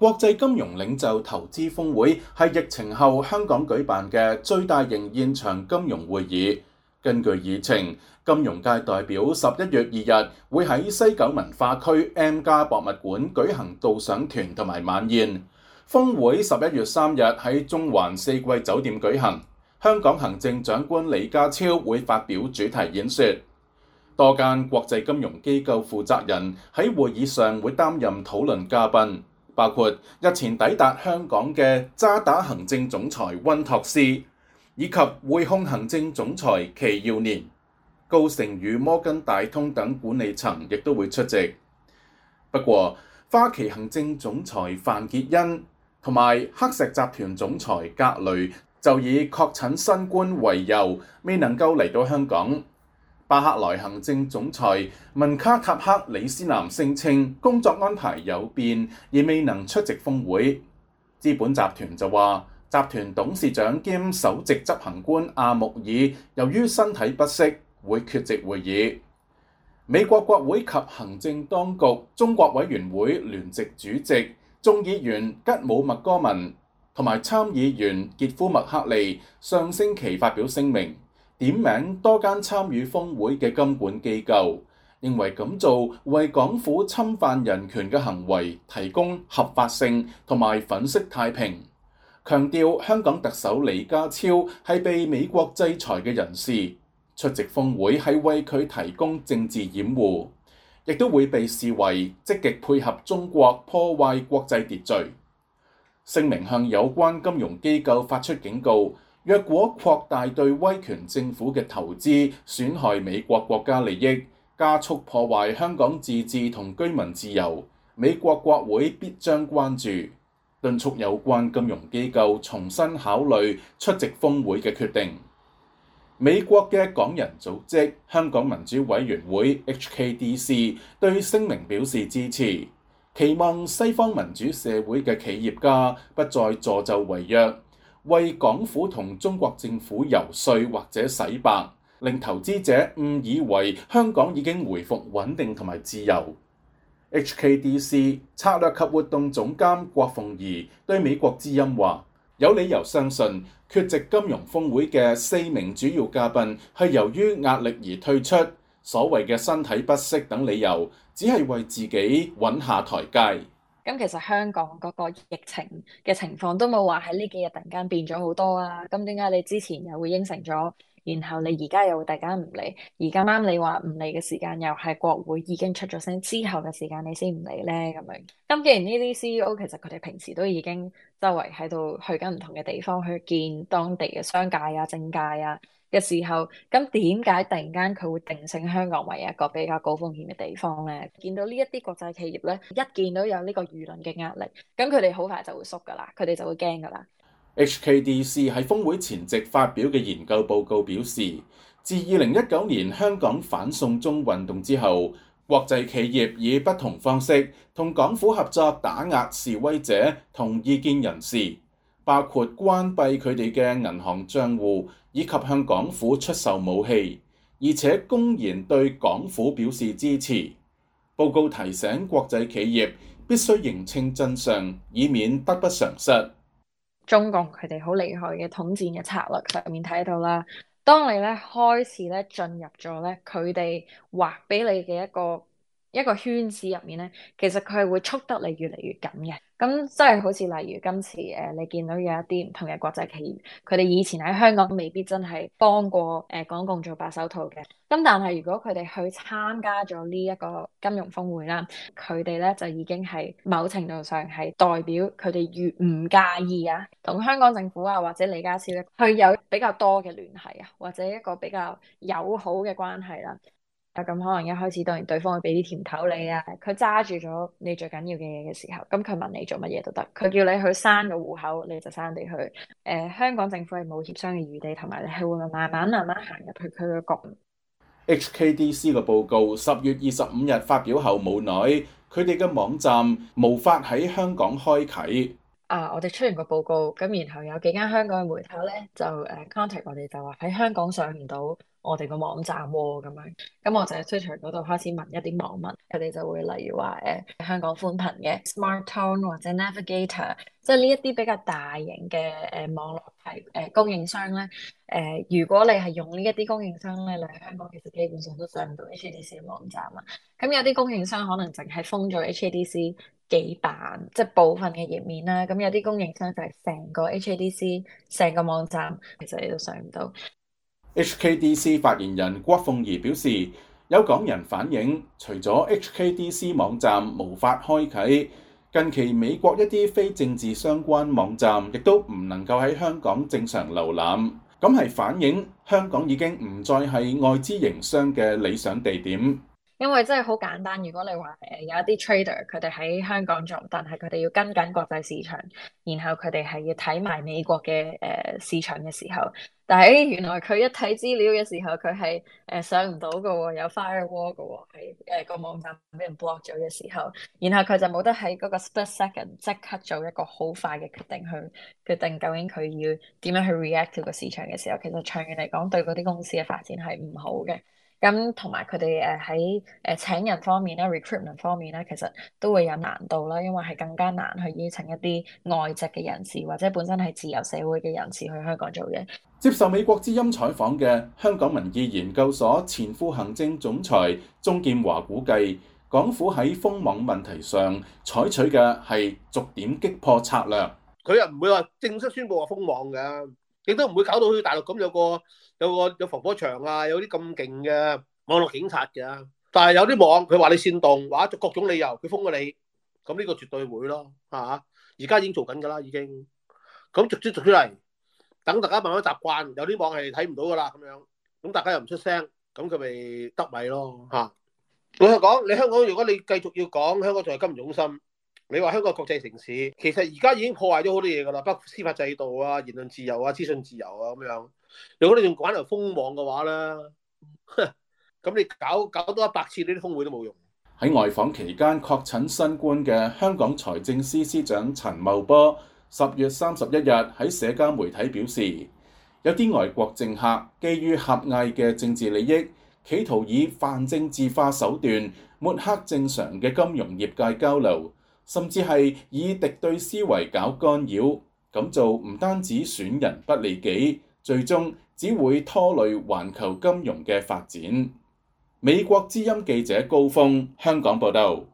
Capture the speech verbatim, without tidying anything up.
國際金融領袖投資峰會係疫情後香港舉辦嘅最大型現場金融會議。根據議程，金融界代表十一月二日會喺西九文化區 M+ 博物館舉行導賞團同埋晚宴。峰會十一月三日喺中環四季酒店舉行。香港行政長官李家超會發表主題演說。多間國際金融機構負責人喺會議上會擔任討論嘉賓，包括日前抵達香港嘅渣打行政總裁溫托斯，以及匯控行政總裁祁耀年、高盛與摩根大通等管理層亦都會出席。不過，花旗行政總裁范潔恩同埋黑石集團總裁格雷就以確診新冠為由，未能夠嚟到香港。巴克萊行政總裁文卡塔克里斯南聲稱工作安排有變，而未能出席峰會。資本集團就話，集團董事長兼首席執行官阿穆爾由於身體不適，會缺席會議。美國國會及行政當局中國委員會聯席主席眾議員吉姆麥哥文同埋參議員傑夫麥克利上星期發表聲明，點名多間參與峰會嘅金管機構，認為咁做為港府侵犯人權嘅行為提供合法性同埋粉飾太平，強調香港特首李家超係被美國制裁嘅人士，出席峰會係為佢提供政治掩護，亦都會被視為積極配合中國破壞國際秩序。聲明向有關金融機構發出警告，若果擴大對威權政府嘅投資，損害美國國家利益，加速破壞香港自治同居民自由，美國國會必將關注，敦促有關金融機構重新考慮出席峰會嘅決定。美國嘅港人組織香港民主委員會 H K D C 對聲明表示支持，期望西方民主社會嘅企業家不再助紂為虐，為港府同中國政府游說或者洗白，令投資者誤以為香港已經回復穩定同埋自由。H K D C 策略及活動總監郭鳳儀對美國之音話，有理由相信缺席金融峰會嘅四名主要嘉賓係由於壓力而退出，所謂嘅身體不適等理由，只係為自己揾下台階。 咁其實香港嗰個疫情嘅情況都冇話喺呢幾日突然間變咗好多啊！咁點解你之前又會應承咗，然後你而家又會突然間唔嚟？而咁啱你話唔嚟嘅時間，又係國會已經出咗聲之後嘅時間，你先唔嚟咧咁樣。咁既然呢啲 C E O 其實佢哋平時都已經周圍喺度去緊唔同嘅地方去見當地嘅商界啊、政界啊嘅時候，咁點解突然間佢會定性香港為一個比較高風險嘅地方呢？見到呢一啲國際企業咧，一見到有呢個輿論嘅壓力，咁佢哋好快就會縮噶啦，佢哋就會驚噶啦。 H K D C 喺峰會前夕發表嘅研究報告表示，自二零一九年香港反送中運動之後，國際企業以不同方式同港府合作打壓示威者同異見人士，包括關閉佢哋嘅銀行帳戶，以及向港府出售武器，而且公然對港府表示支持。報告提醒國際企業必須認清真相，以免得不償失。 中共佢哋好厲害嘅統戰嘅策略上面睇到啦，當你咧開始咧進入咗咧佢哋劃俾你嘅一個一個圈子入面咧，其實佢係會束得你越嚟越緊嘅。咁即係好似例如今次誒、呃，你見到有一啲唔同嘅國際企業，佢哋以前喺香港未必真係幫過誒、呃、港共做白手套嘅。咁但係如果佢哋去參加咗呢一個金融峰會啦，佢哋咧就已經係某程度上係代表佢哋越唔介意啊，同香港政府啊或者李家超咧去有比較多嘅聯繫啊，或者一個比較友好嘅關係啦。咁可能一開始當然對方會俾啲甜頭你啊，佢揸住咗你最緊要嘅嘢嘅時候，咁佢問你做乜嘢都得，佢叫你去刪個戶口，你就刪地去。誒、呃，香港政府係冇協商嘅餘地，同埋你係會慢慢慢慢行入去佢嘅局。 H K D C 嘅報告十月二十五日發表後冇耐，佢哋嘅網站無法喺香港開啟。 啊，我哋出完個報告，咁然後有幾間香港嘅媒體咧就誒 contact 我哋，就話喺香港上唔到我哋個網站喎，咁樣，咁我就喺 Twitter 嗰度開始問一啲網民，佢哋就會例如話誒香港寬頻嘅 SmarTone 或者 Navigator，即係呢一啲比較大型嘅誒網絡提誒供應商咧，誒如果你係用呢一啲供應商咧，你喺香港其實基本上都上唔到 H A D C 嘅網站啊。咁有啲供應商可能淨係封咗 H A D C 幾版，即係部分嘅頁面啦。咁有啲供應商就係成個 H A D C 成個網站，其實你都上唔到。 H K D C 發言人郭鳳儀表示，有港人反映，除咗 H K D C 網站無法開啟，近期美國一啲非政治相關網站亦都唔能夠喺香港正常瀏覽，咁係反映香港已經唔再係外資營商嘅理想地點。 因為真係好簡單，如果你話誒有一啲 trader 佢哋喺香港做，但係佢哋要跟緊國際市場，然後佢哋係要睇埋美國嘅誒、呃、市場嘅時候，但係原來佢一睇資料嘅時候，佢係誒上唔到嘅喎，有 firewall 嘅喎，喺誒個網站俾人 block 咗嘅時候，然後佢就冇得喺嗰個 split second 即刻做一個好快嘅決定去決定究竟佢要點樣去 react to 個市場嘅時候，其實長遠嚟講對嗰啲公司嘅發展係唔好嘅。咁同埋佢哋誒喺誒請人方面咧 recruitment 方面咧，其實都會有難度啦，因為係更加難去邀請一啲外籍嘅人士或者本身係自由社會嘅人士去香港做嘢。 接受美國之音採訪嘅香港民意研究所前副行政總裁鍾劍華估計，港府喺封網問題上採取嘅係逐點擊破策略。 佢又唔會話正式宣佈話封網嘅，亦都唔會搞到好似大陸咁有個有個有防火牆啊，有啲咁勁嘅網絡警察嘅。但係有啲網佢話你煽動，話各種理由佢封咗你，咁呢個絕對會咯，嚇！而家已經做緊㗎啦，已經。咁逐啲逐啲嚟，等大家慢慢習慣。有啲網係睇唔到㗎啦，咁樣，咁大家又唔出聲，咁佢咪得米咯，嚇！老實講，你香港如果你繼續要講香港仲係金融中心，你話香港國際城市，其實而家已經破壞咗好多嘢㗎啦，包括司法制度啊、言論自由啊、資訊自由啊咁樣。如果你仲玩嚟封網嘅話咧，咁你搞搞多一百次呢啲峰會都冇用。 喺外訪期間確診新冠嘅香港財政司司長陳茂波，十月三十一日喺社交媒體表示，有啲外國政客基於狹隘嘅政治利益，企圖以泛政治化手段抹黑正常嘅金融業界交流，甚至係以敵對思維搞干擾。咁做唔單止損人不利己，最終只會拖累環球金融嘅發展。美國之音記者高峰香港報道。